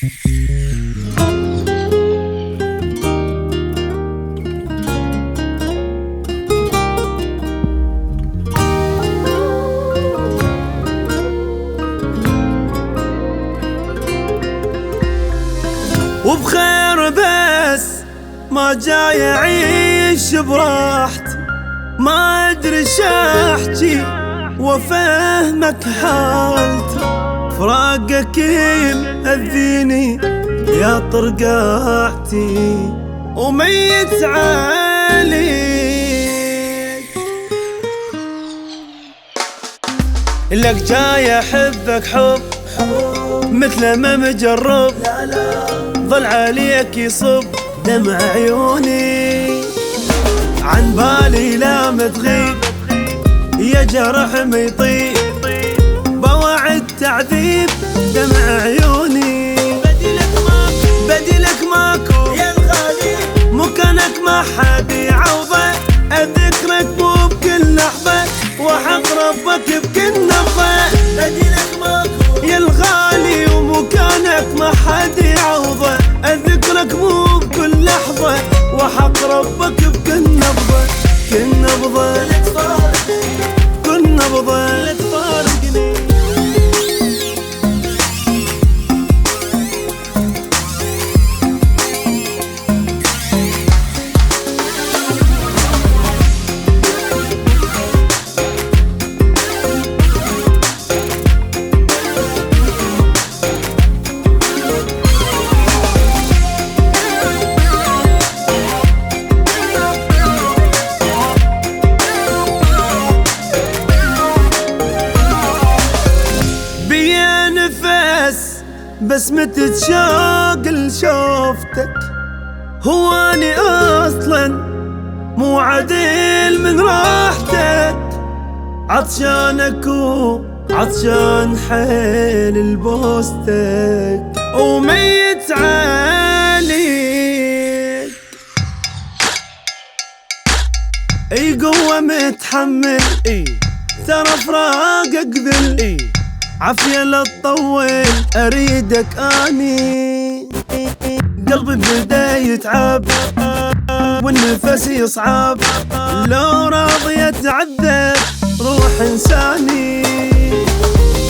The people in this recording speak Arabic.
وبخير بس ما جاي اعيش براحتي، ما ادري شاحكي وافهمك حالتي، فراقك يمأذيني يا طرقاعتي وميت عليك. لك جاي احبك حب مثل ما مجرب، ظل عليك يصب دمع عيوني، عن بالي لا متغيب يا جرح ميطيب، بواعد تعذيب دمع عيوني. بدلك ماكو يا الغالي، مكانك ما حد يعوضه، اذكرك مو بكل لحظة وحق ربك بكل نفضة. بدلك ماكو يا الغالي ومكانك ما حد يعوضه، اذكرك مو بكل لحظة وحق ربك بكل نبضة. كل نبضة كل نبضة لا تفارقني. بس متى تشاق لشوفتك، هو اني اصلا مو عديل من راحتك، عطشانك وعطشان حيل البوستك وميت عليك. اي قوة متحمل ترى فراقك ذل، عافية لا تطول اريدك اني، قلبي بدا يتعب والنفس يصعب، لو راضي اتعذب روح انساني.